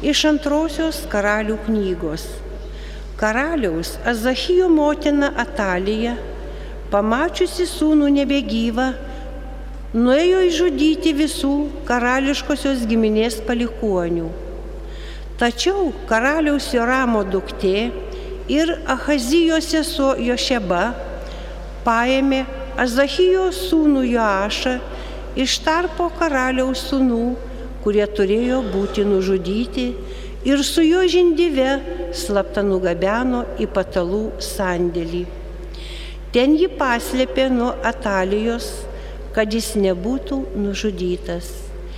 Iš antrosios Karalių knygos. Karaliaus Azachijo motina Atalija, pamačiusi sūnų nebegyvą, nuėjo išžudyti visų karališkosios giminės palikuonių. Tačiau karaliaus Joramo duktė ir Ahazijo sesuo Jošeba paėmė Azachijo sūnų Joašą iš tarpo karaliaus sūnų, kurie turėjo būti nužudyti, ir su jo žindyve slapta nugabeno į patalų sandėlį. Ten jį paslėpė nuo Atalijos, kad jis nebūtų nužudytas.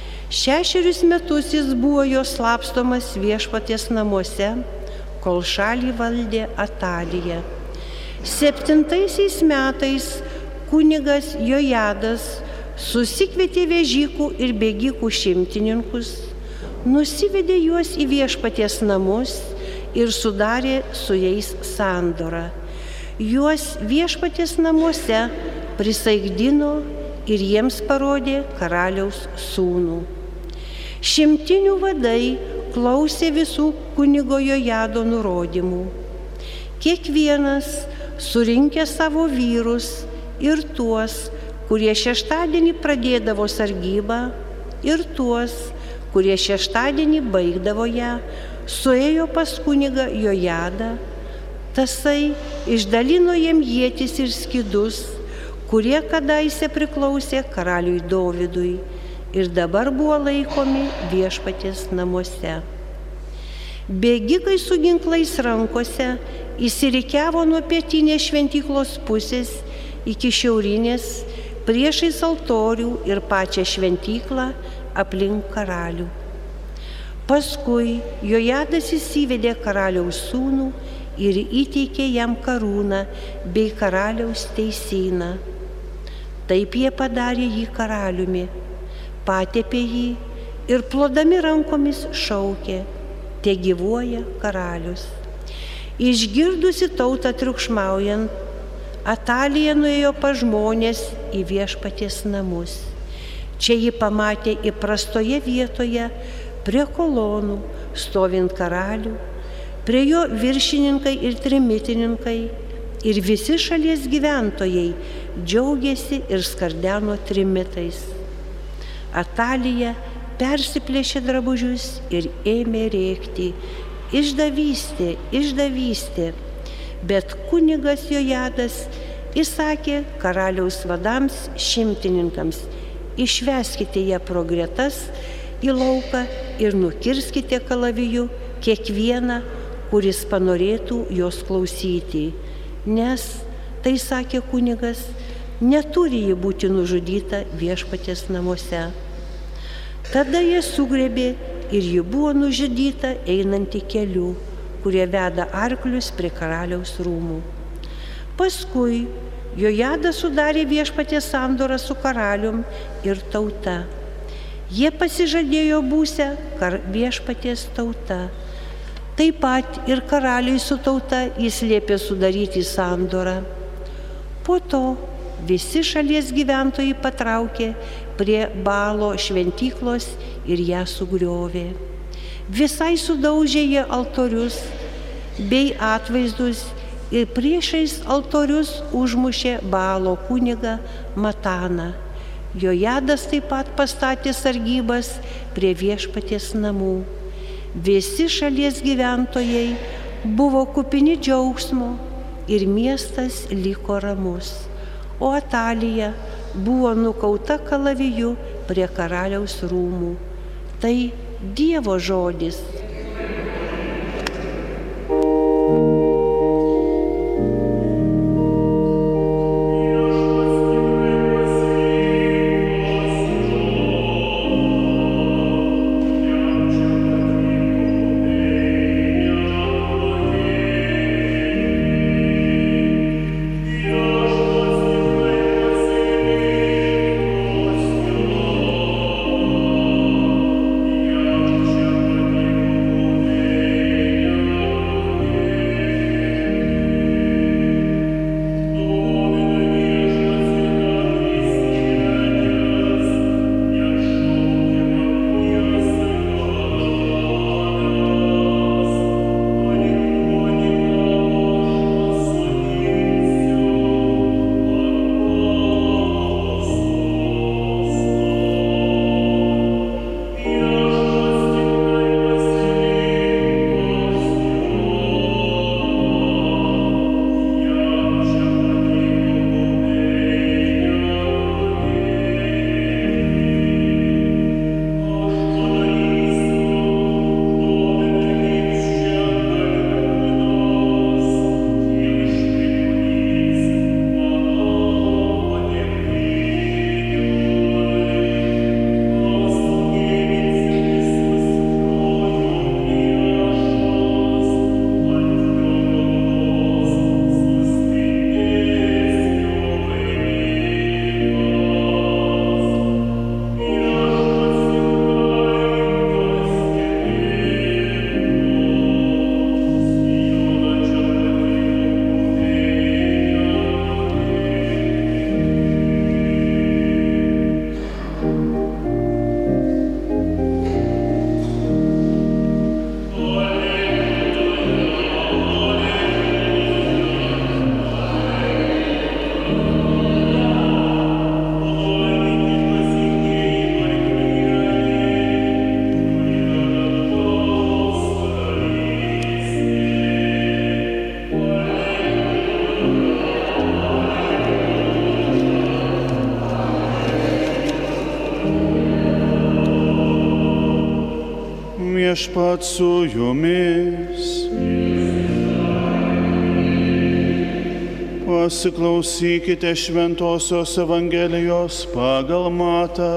6 metus jis buvo jo slapstomas viešpaties namuose, kol šalį valdė Atalija. 7 metais kunigas Jojadas susikvietė vežikų ir bėgikų šimtininkus, nusivedė juos į viešpaties namus ir sudarė su jais sandorą. Juos viešpaties namuose prisaikdino ir jiems parodė karaliaus sūnų. Šimtinių vadai klausė visų kunigo Jojado nurodymų. Kiekvienas surinkė savo vyrus ir tuos, kurie šeštadienį pradėdavo sargybą, ir tuos, kurie šeštadienį baigdavo ją, suėjo pas kunigą Jojadą. Tasai išdalino jiem ietis ir skydus, kurie kadaise priklausė karaliui Dovydui ir dabar buvo laikomi viešpaties namuose. Bėgikai su ginklais rankose įsirikiavo nuo pietinės šventyklos pusės iki šiaurinės, priešais altorių ir pačią šventyklą aplink karalių. Paskui Jojadas įsivedė karaliaus sūnų ir įteikė jam karūną bei karaliaus teisyną. Taip jie padarė jį karaliumi, patepė jį ir plodami rankomis šaukė: te gyvuoja karalius. Išgirdusi tautą triukšmaujant, Atalija nuėjo pas žmonės į viešpaties namus. Čia ji pamatė įprastoje vietoje prie kolonų stovint karalių, prie jo viršininkai ir trimitininkai ir visi šalies gyventojai džiaugiasi ir skardeno trimitais. Atalija persiplėšė drabužius ir ėmė rėkti: išdavystė, išdavystė. Bet kunigas Jojadas įsakė karaliaus vadams šimtininkams: išveskite ją pro gretas į lauką ir nukirskite kalaviju kiekvieną, kuris panorėtų jos klausyti, nes, tai sakė kunigas, neturi ji būti nužudyta viešpaties namuose. Tada jie sugrebė ir ji buvo nužudyta einanti keliu, kurie veda arklius prie karaliaus rūmų. Paskui Jojadas sudarė viešpaties sandorą su karalium ir tauta. Jie pasižadėjo būsią viešpaties tauta. Taip pat ir karaliui su tauta jis liepė sudaryti sandorą. Po to visi šalies gyventojai patraukė prie Baalo šventyklos ir ją sugriovė. Visai sudaužė jie altorius bei atvaizdus ir priešais altorius užmušė Baalo kunigą Mataną. Jojadas taip pat pastatė sargybas prie viešpaties namų. Visi šalies gyventojai buvo kupini džiaugsmo ir miestas liko ramus, o Atalija buvo nukauta kalaviju prie karaliaus rūmų. Tai Dievo žodis. Viešpats su jumis. Pasiklausykite Šventosios Evangelijos pagal Matą.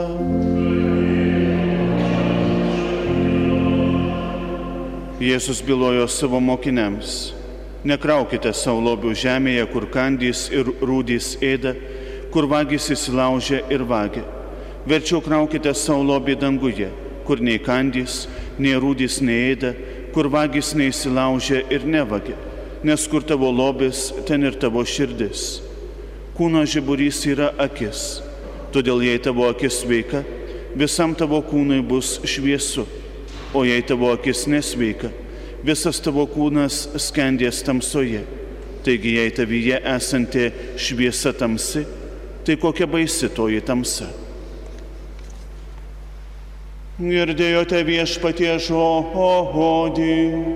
Jėzus bylojo savo mokiniams: nekraukite savo lobių žemėje, kur kandys ir rūdys ėda, kur vagys įsilaužia ir vagia. Verčiau kraukite savo lobį danguje, kur nei kandys, nei rūdys neėda, kur vagys neįsilaužia ir nevagia. Nes kur tavo lobis, ten ir tavo širdis. Kūno žiburys yra akis. Todėl jei tavo akis sveika, visam tavo kūnui bus šviesu. O jei tavo akis nesveika, visas tavo kūnas skendės tamsoje. Taigi jei tavyje esanti šviesa tamsi, tai kokia baisi toji tamsa. Girdėjote Viešpaties žodį.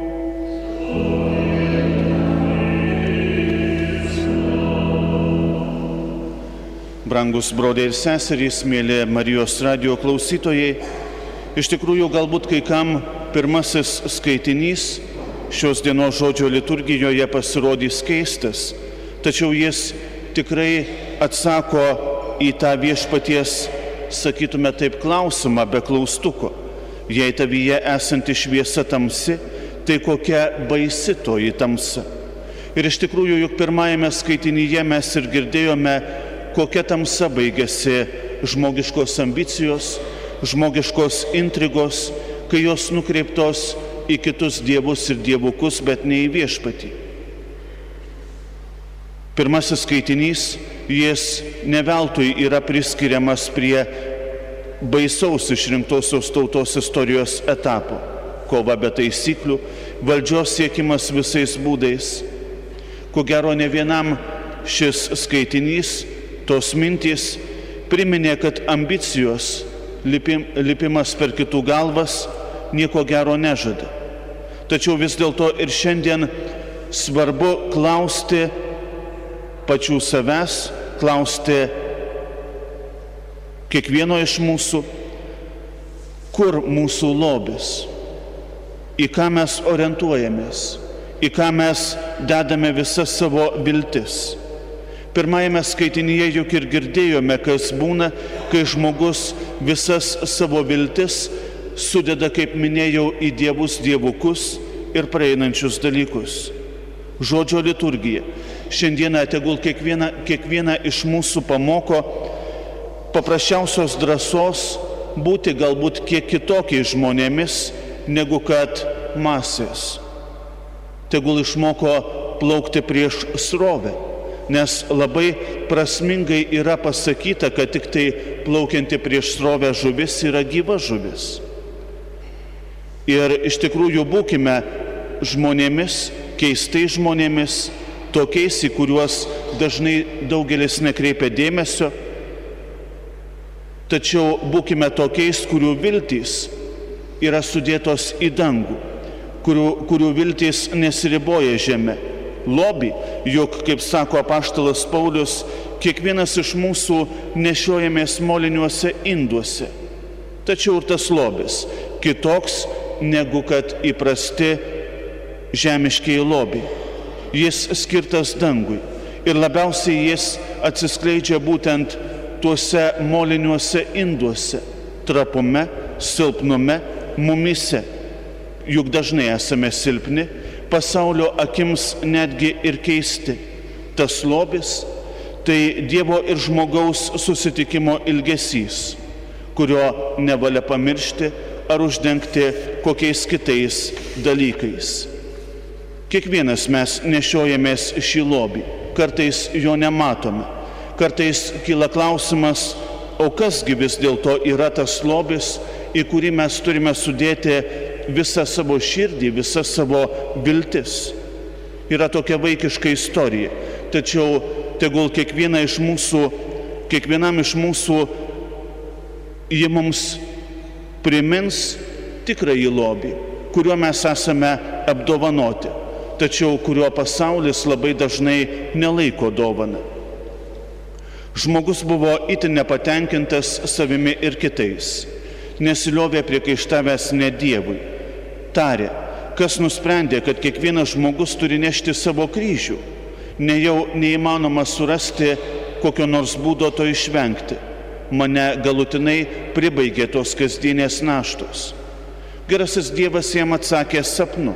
Brangus broliai ir seserys, mėly Marijos radijo klausytojai, iš tikrųjų galbūt kai kam pirmasis skaitinys šios dienos žodžio liturgijoje pasirodys keistas, tačiau jis tikrai atsako į tą Viešpaties, sakytume taip, klausimą be klaustuko. Jei tavyje esanti šviesa tamsi, tai kokia baisi toji tamsa. Ir iš tikrųjų, juk pirmajame skaitinyje mes ir girdėjome, kokia tamsa baigėsi žmogiškos ambicijos, žmogiškos intrigos, kai jos nukreiptos į kitus dievus ir dievukus, bet ne į Viešpatį. Pirmasis skaitinys, jis ne veltui yra priskiriamas prie baisaus išrinktosios tautos istorijos etapo. Kova be taisyklių, valdžios siekimas visais būdais. Ko gero ne vienam šis skaitinys, tos mintys priminė, kad ambicijos, lipimas per kitų galvas nieko gero nežada. Tačiau vis dėlto ir šiandien svarbu klausti pačių savęs, klausti kiekvieno iš mūsų, kur mūsų lobis, į ką mes orientuojamės, į ką mes dedame visas savo viltis. Pirmajame skaitinyje juk ir girdėjome, kas būna, kai žmogus visas savo viltis sudeda, kaip minėjau, į dievus, dievukus ir praeinančius dalykus. Žodžio liturgija. Šiandieną tegul kiekviena iš mūsų pamoko paprasčiausios drąsos būti galbūt kiek kitokiais žmonėmis, negu kad masės. Tegul išmoko plaukti prieš srovę. Nes labai prasmingai yra pasakyta, kad tik tai plaukianti prieš srovę žuvis yra gyva žuvis. Ir iš tikrųjų būkime žmonėmis, keistais žmonėmis, tokiais, į kuriuos dažnai daugelis nekreipia dėmesio, tačiau būkime tokiais, kurių viltys yra sudėtos į dangų, kurių viltys nesiriboja žeme. Lobį, juk, kaip sako apaštalas Paulius, kiekvienas iš mūsų nešiojamės moliniuose induose. Tačiau ir tas lobis kitoks negu kad įprasti žemiškiai lobiai. Jis skirtas dangui ir labiausiai jis atsiskleidžia būtent tuose moliniuose induose, trapume, silpnume, mumyse. Juk dažnai esame silpni, pasaulio akims netgi ir keisti. Tas lobis tai Dievo ir žmogaus susitikimo ilgesys, kurio nevalia pamiršti ar uždengti kokiais kitais dalykais. Kiekvienas mes nešiojamės šį lobį, kartais jo nematome, kartais kyla klausimas, o kasgi vis dėlto yra tas lobis, į kurį mes turime sudėti visą savo širdį, visą savo viltis. Yra tokia vaikiška istorija, tačiau tegul kiekvienam iš mūsų ji mums primins tikrąjį lobį, kuriuo mes esame apdovanoti, tačiau kurio pasaulis labai dažnai nelaiko dovana. Žmogus buvo itin nepatenkintas savimi ir kitais, nesiliovė priekaištavęs ne Dievui, tarė, kas nusprendė, kad kiekvienas žmogus turi nešti savo kryžių, nejau neįmanoma surasti kokio nors būdo to išvengti. Mane galutinai pribaigė tos kasdienės naštos. Gerasis Dievas jam atsakė sapnu.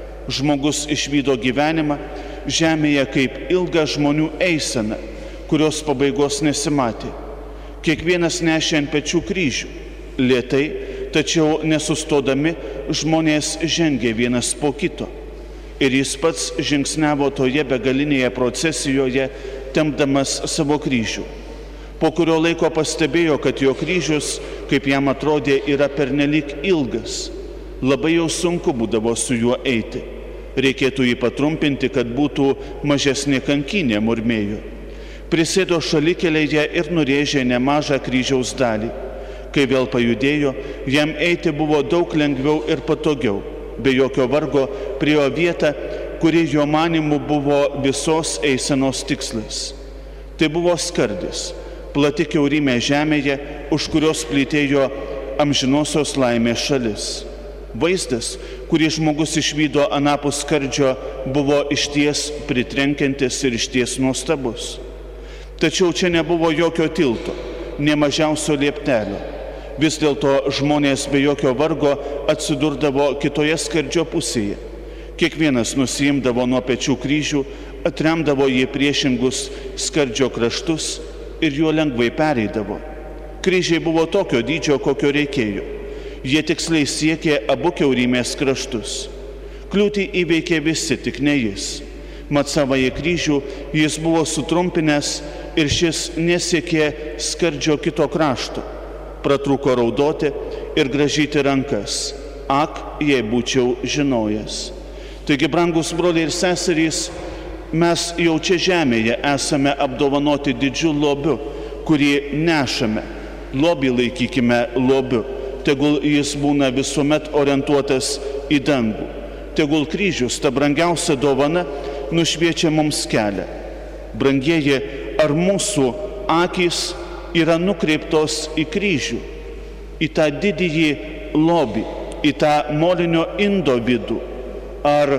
Žmogus išvydo gyvenimą žemėje kaip ilgą žmonių eiseną, kurios pabaigos nesimatė. Kiekvienas nešė ant pečių kryžių. Lėtai, tačiau nesustodami, žmonės žengė vienas po kito. Ir jis pats žingsniavo toje begalinėje procesijoje, tempdamas savo kryžių. Po kurio laiko pastebėjo, kad jo kryžius, kaip jam atrodė, yra pernelyg ilgas. Labai jau sunku būdavo su juo eiti. Reikėtų jį patrumpinti, kad būtų mažesnė kankynė, murmėjo. Prisėdo šalikelėje ir nurėžė nemažą kryžiaus dalį. Kai vėl pajudėjo, jam eiti buvo daug lengviau ir patogiau. Be jokio vargo priėjo vietą, kuri jo manimu buvo visos eisenos tikslas. Tai buvo skardis, plati kiaurymė žemėje, už kurios plytėjo amžinosios laimės šalis. Vaizdas, kurį žmogus išvydo anapus skardžio, buvo išties pritrenkiantis ir išties nuostabus. Tačiau čia nebuvo jokio tilto, nė mažiausio lieptelio. Vis dėlto žmonės be jokio vargo atsidurdavo kitoje skardžio pusėje. Kiekvienas nusiimdavo nuo pečių kryžių, atremdavo jį priešingus skardžio kraštus ir juo lengvai pereidavo. Kryžiai buvo tokio dydžio, kokio reikėjo. Jie tiksliai siekė abu kiaurymės kraštus. Kliūtį įveikė visi, tik ne jis. Mat savąjį kryžių jis buvo sutrumpinęs ir šis nesiekė skardžio kito krašto. Pratrūko raudoti ir grąžyti rankas. Ak, jei būčiau žinojęs. Taigi, brangus broliai ir seserys, mes jau čia žemėje esame apdovanoti didžiu lobiu, kurį nešame. Lobį laikykime lobiu. Tegul jis būna visuomet orientuotas į dangų. Tegul kryžius, ta brangiausia dovana, nušviečia mums kelią. Brangieji, ar mūsų akys yra nukreiptos į kryžių, į tą didįjį lobį, į tą molinio indo vidų? Ar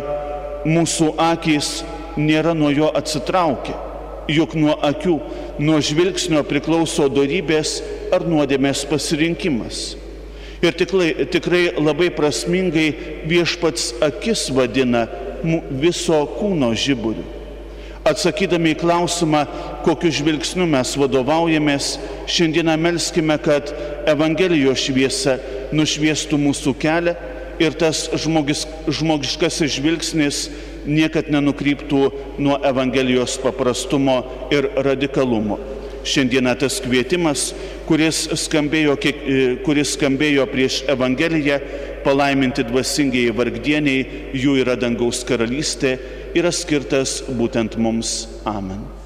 mūsų akys nėra nuo jo atsitraukę? Juk nuo akių, nuo žvilgsnio priklauso dorybės ar nuodėmės pasirinkimas. Ir tikrai labai prasmingai viešpats akis vadina viso kūno žiburiu. Atsakydami į klausimą, kokiu žvilgsniu mes vadovaujamės, šiandieną melskime, kad Evangelijos šviesa nušviestų mūsų kelią ir tas žmogiškasis žvilgsnis niekad nenukryptų nuo Evangelijos paprastumo ir radikalumo. Šiandieną tas kvietimas, kuris skambėjo prieš Evangeliją, palaiminti dvasingieji vargdieniai, jų yra dangaus karalystė, yra skirtas būtent mums. Amen.